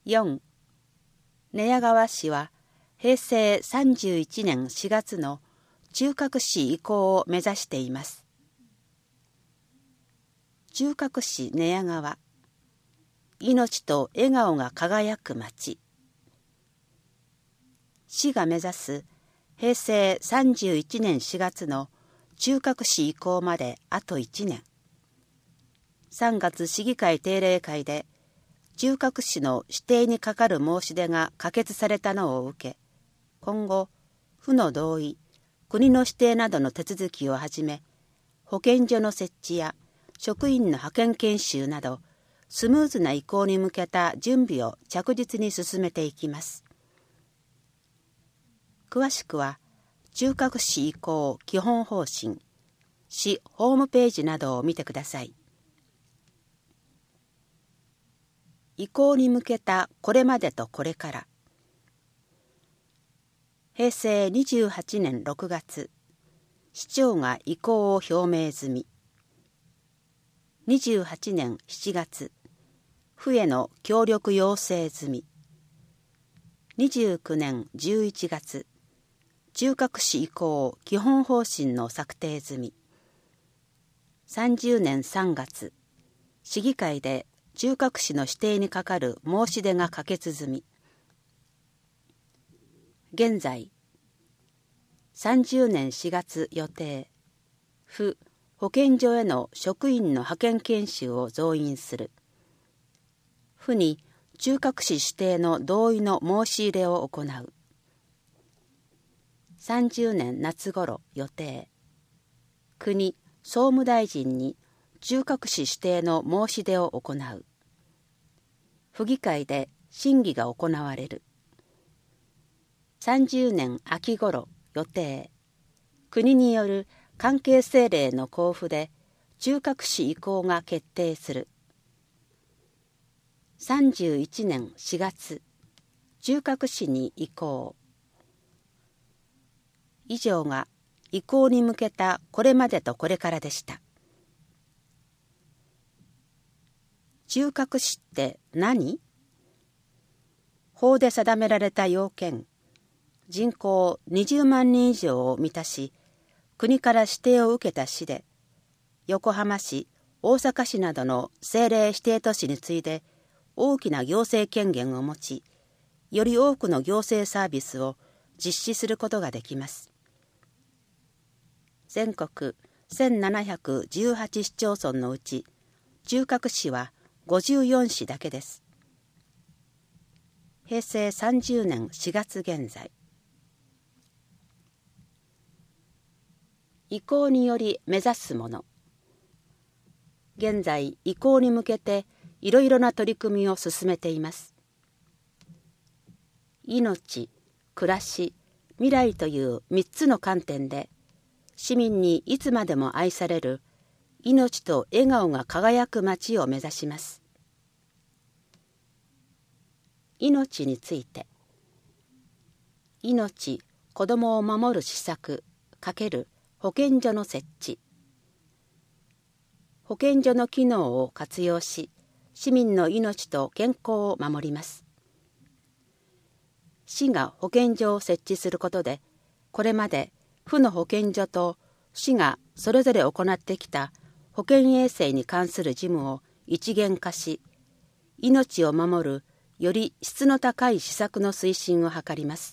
4. 寝屋川市は平成31年4月の中核市移行を目指しています。中核市寝屋川、命と笑顔が輝く街。市が目指す平成31年4月の中核市移行まであと1年。3月市議会定例会で中核市の指定にかかる申し出が可決されたのを受け、今後、府の同意、国の指定などの手続きをはじめ、保健所の設置や職員の派遣研修など、スムーズな移行に向けた準備を着実に進めていきます。詳しくは、中核市移行基本方針、市ホームページなどを見てください。移行に向けたこれまでとこれから。平成28年6月、市長が移行を表明済み。28年7月、府への協力要請済み。29年11月、中核市移行基本方針の策定済み。30年3月、市議会で中核市の指定にかかる申し出が可決済み。現在、30年4月予定、府保健所への職員の派遣研修を増員する。府に中核市指定の同意の申し入れを行う。30年夏頃予定、国総務大臣に中核市指定の申し出を行う。府議会で審議が行われる。30年秋頃予定、国による関係政令の公布で中核市移行が決定する。31年4月、中核市に移行。以上が移行に向けたこれまでとこれからでした。中核市って何？法で定められた要件、人口20万人以上を満たし、国から指定を受けた市で、横浜市、大阪市などの政令指定都市に次いで大きな行政権限を持ち、より多くの行政サービスを実施することができます。全国1718市町村のうち、中核市は54市だけです。平成30年4月現在。移行により目指すもの。現在、移行に向けていろいろな取り組みを進めています。命、暮らし、未来という3つの観点で、市民にいつまでも愛される命と笑顔が輝く街を目指します。命について、命、子どもを守る施策×保健所の設置。保健所の機能を活用し、市民の命と健康を守ります。市が保健所を設置することで、これまで府の保健所と市がそれぞれ行ってきた保健衛生に関する事務を一元化し、命を守るより質の高い施策の推進を図ります。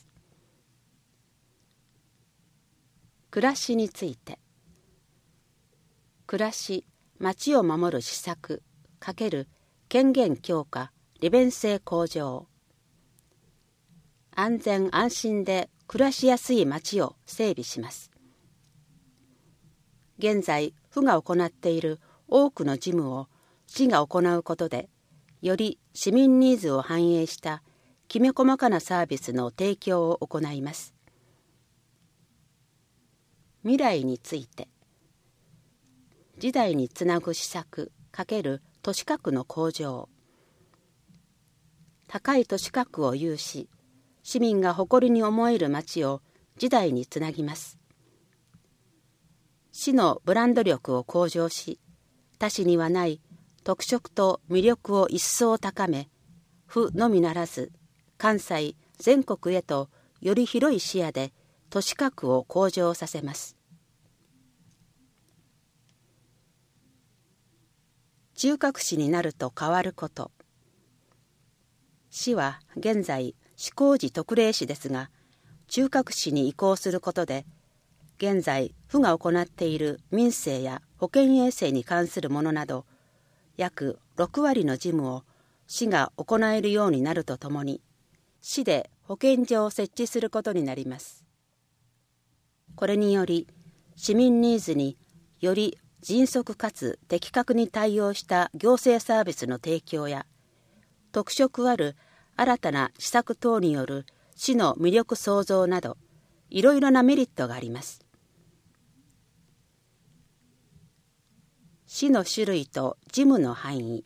暮らしについて、暮らし、町を守る施策×権限強化、利便性向上。安全安心で暮らしやすい町を整備します。現在、府が行っている多くの事務を市が行うことで、より市民ニーズを反映したきめ細かなサービスの提供を行います。未来について、時代につなぐ施策×都市核の向上。高い都市核を有し、市民が誇りに思える街を時代につなぎます。市のブランド力を向上し、他市にはない特色と魅力を一層高め、 府のみならず関西全国へとより広い視野で都市格を向上させます。中核市になると変わること。市は現在市公示特例市ですが、中核市に移行することで、現在府が行っている民生や保健衛生に関するものなど、約6割の事務を市が行えるようになるとともに、市で保健所を設置することになります。これにより、市民ニーズにより迅速かつ的確に対応した行政サービスの提供や、特色ある新たな施策等による市の魅力創造など、いろいろなメリットがあります。市の種類と事務の範囲。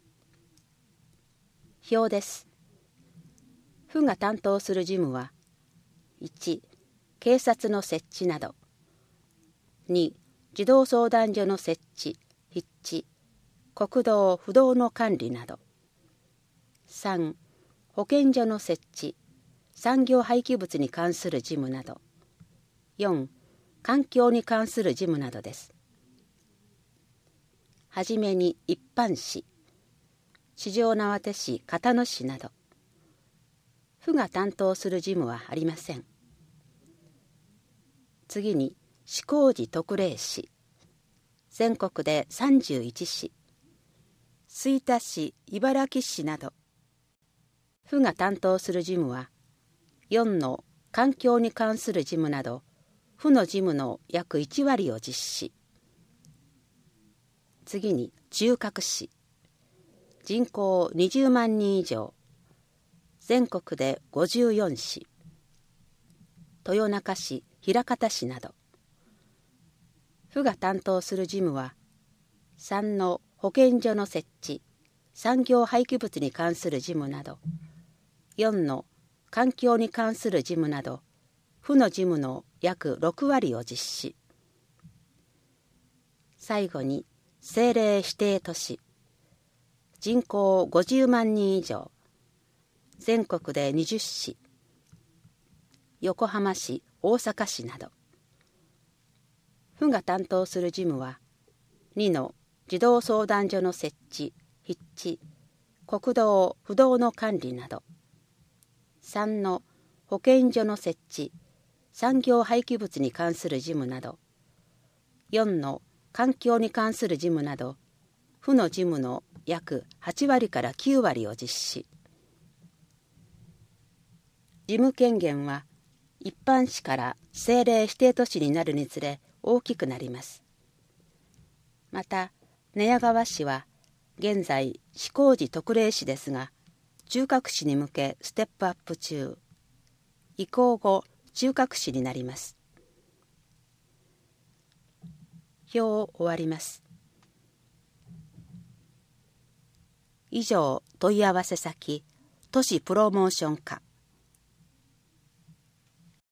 表です。府が担当する事務は、1、警察の設置など、2、児童相談所の設置・筆致、国道・不動の管理など、3、保健所の設置、産業廃棄物に関する事務など、4、環境に関する事務などです。はじめに一般市、四条畷市、交野市など、府が担当する事務はありません。次に、市公示特例市、全国で31市、吹田市、茨城市など、府が担当する事務は、4の環境に関する事務など、府の事務の約1割を実施。次に、中核市、人口20万人以上、全国で54市、豊中市、枚方市など、府が担当する事務は、3の保健所の設置、産業廃棄物に関する事務など、4の環境に関する事務など、府の事務の約6割を実施。最後に、政令指定都市、人口50万人以上、全国で20市、横浜市、大阪市など、府が担当する事務は、2の児童相談所の設置・筆致、国道・不動の管理など、3の保健所の設置、産業廃棄物に関する事務など、4の環境に関する事務など、府の事務の約8割から9割を実施。事務権限は、一般市から政令指定都市になるにつれ、大きくなります。また、寝屋川市は現在市公示特例市ですが、中核市に向けステップアップ中。移行後、中核市になります。表を終わります。以上、問い合わせ先、都市プロモーション課。